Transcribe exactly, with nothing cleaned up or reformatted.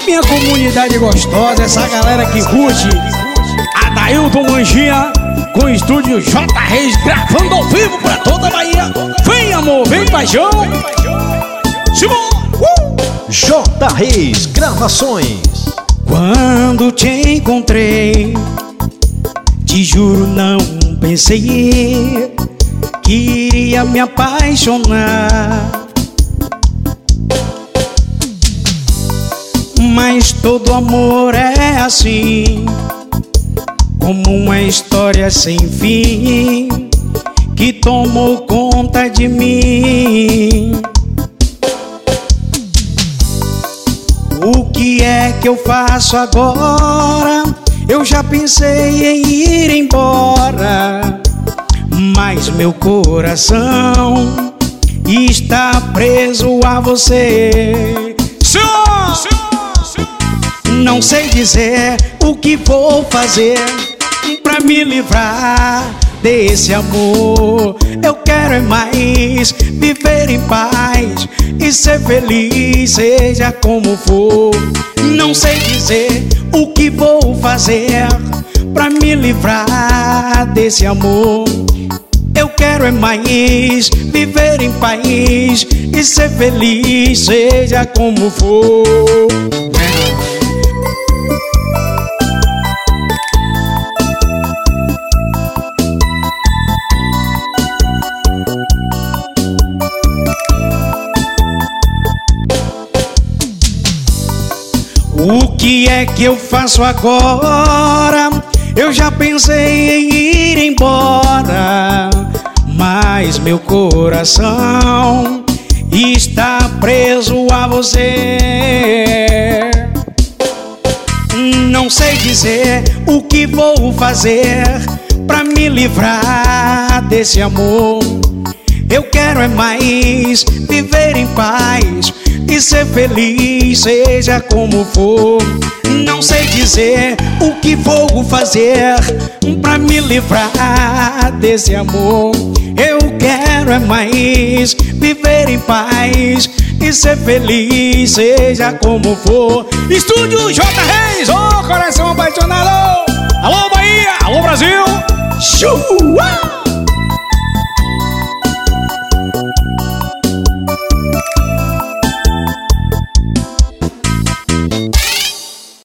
minha comunidade gostosa, essa galera que curte Adailton Manjinha com o estúdio J Reis, gravando ao vivo pra toda a Bahia. Vem amor, vem paixão. Uh! J Reis Gravações. Quando te encontrei, te juro não pensei que iria me apaixonar, mas todo amor é assim, como uma história sem fim que tomou conta de mim. O que é que eu faço agora? Eu já pensei em ir embora, mas meu coração está preso a você. Senhor! Senhor! Senhor! Não sei dizer o que vou fazer pra me livrar desse amor. Eu quero é mais viver em paz e ser feliz, seja como for. Não sei dizer o que vou fazer pra me livrar desse amor. Eu quero é mais viver em paz e ser feliz, seja como for. O que é que eu faço agora? Eu já pensei em ir embora, mas meu coração está preso a você. Não sei dizer o que vou fazer pra me livrar desse amor. Eu quero é mais viver em paz e ser feliz, seja como for. Não sei dizer o que vou fazer pra me livrar desse amor. Eu quero é mais viver em paz e ser feliz, seja como for. Estúdio J Reis, ô oh, coração apaixonado. Alô,